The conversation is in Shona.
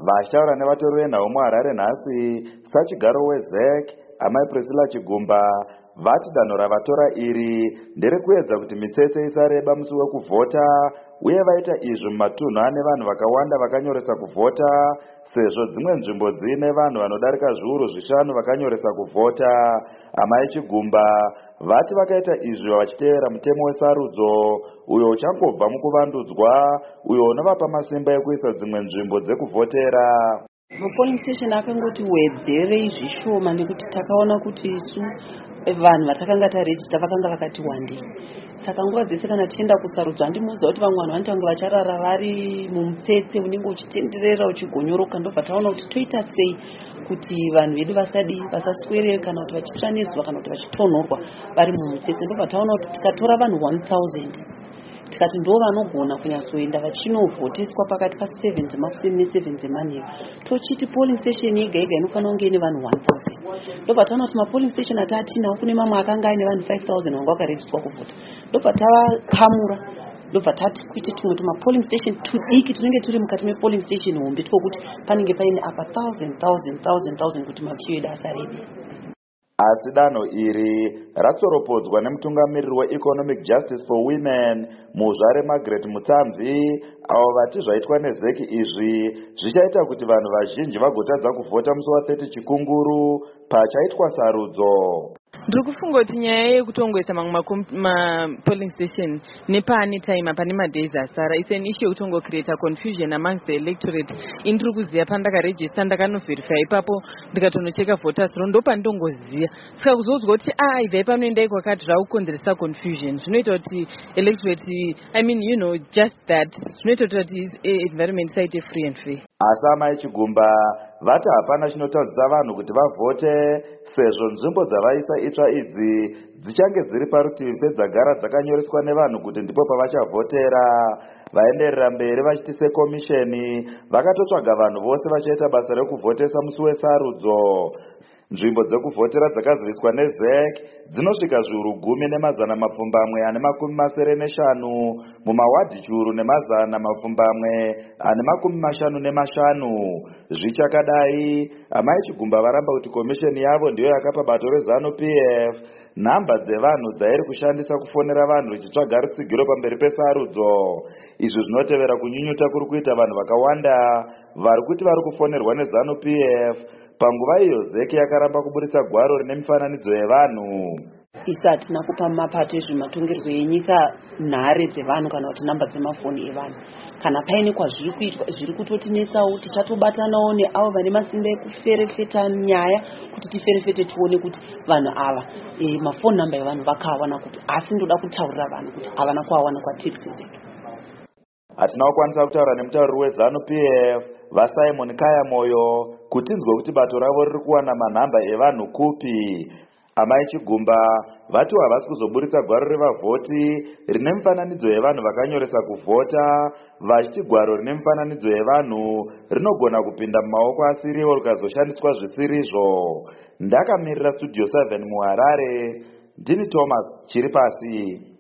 Vachitaura nevatori venhau muHarare nhasi, sachigaro weZEC amai Priscilla Chigumba vati danho ravatora iri nderekuedza kuti mitsetse isareba musi wekuvhota, uye vaita izvi mumatunhu ane vanhu vakawanda vakanyoresa kuvhota, sezvo dzimwe nzvimbo dziine vanhu vanodarika zviuru 5 vakanyoresa kuvhota. Amai Chigumba vati vakaita izvi vachiteera mutemo wesarudzo uyo uchangobva mukuvandudzwa, uyo unovapa masimba ekuisa dzimwe nzvimbo dzekuvhotera. Polling station akangoti wedzerei zvishoma nekuti takaona kuti isu vanhu vatakanga tarejista vakanga vakati wandei. Saka nguva dzese kana tienda kusarudzwa handimuudza kuti vamwe vanhu vanotanga vacharara vari mumutsetse unenge uchitenderera uchigonyoroka, ndobva taona kuti toita sei kuti vanhu vedu vasaswere kana kuti vachitsva nezuva kana kuti vachitonhorwa vari mumutsetse. Ndobva taona kuti tikatora vanhu 1000 tikati ndo vanogona kunyatsoenda vachinovhoteswa pakati pa7 dzemakuseni ne7 dzemanheru, tochiti polling station yega yega inofanira kunge ine vanhu 1000. Ndobva taona kuti mapolling station ataatinawo kune mamwe akanga aine vanhu 5000 vanga vakarejiswa kuvhota. Ndobva tavapamura, ndobva tati kuite tumwe tumapolling station tudiki tunenge turi mukati mepolling station hombe twekuti panenge paine apa 1000 kuti makiyo edu asarebe. Asi danho iri ratsoropodzwa nemutungamiriri weEconomic Justice for Women Muzvare Margaret Mutsamvi, avo vati zvaitwa neZEC izvi zvichaita kuti vanhu vazhinji vagotadza kuvhota musi wa30 Chikunguru pachaitwa sarudzo. Ndiri kufunga kuti nyaya yekutongoisa mamwe mapolling station nepane time pane madays asara is an issue yekutongo create confusion amongst the electorate. Indiri kuziva pandakaregister ndakanoverify ipapo ndikatonocheka voters roll ndopandongoziva, saka kuzoudzwa kuti ibvai panoendai kwakati zvakukonzeresa confusion zvinoita kuti electorate just that zvinoita kuti environment isaite free and fair. Asi amai Chigumba vati hapana chinotadzisa vanhu kuti vavhote, sezvo nzvimbo dzavaisa itsva idzi dzichange dziri parutivi pedzagara dzakanyoreswa nevanhu kuti ndipo pavachavhotera. Vaenderera mberi vachiti sekomisheni vakatotsvaga vanhu vose vachaita basa rekuvhotesa musi wesarudzo. Nzvimbo dzekuvhotera dzakaziviswa neZEC dzinosvika zviuru 10,245 mumawadhi chiuru 155. Zvichakadai, amai Chigumba varamba kuti komisheni yavo ndiyo yakapa bato reZANU-PF nhamba dzevanhu dzairi kushandisa kufonera vanhu richitsvaga rutsigiro pamberi pesarudzo. Izvi zvinotevera kunyunyuta kuri kuita vanhu vakawanda vari kuti vari kufonerwa neZANU-PF panguva iyo ZEC yakaramba kuburitsa gwaro rine mifananidzo yevanhu. Isu hatina kupa mapato ezvematongerwo enyika nhare dzevanhu kana kuti namba dzemafoni evanhu. Kana paine kwazviri kuitwa zviri kutotinetsawo tichatobatanawo neavo vane masimba ekuferefeta nyaya kuti tiferefete tione kuti vanhu ava mafoni namba evanhu vakawana kuti, asi ndoda kutaurira vanhu kuti havana kuawana kwatiri seZEC. Hatina kukwanisa kutaura nemutauriri weZANU-PF vaSimon Kaya Moyo kuti tinzwe kuti bato ravo riri kuwana manhamba evanhu kupi. Amai Chigumba vati havasi kuzoburitsa gwaro revavhoti rine mifananidzo yevanhu vakanyoresa kuvhota, vachiti gwaro rine mifananidzo yevanhu rinogona kupinda mumaoko asiriwo rikazoshandiswa zvisirizvo. Ndakamirira Studio 7 muHarare, ndini Thomas Chiripasi.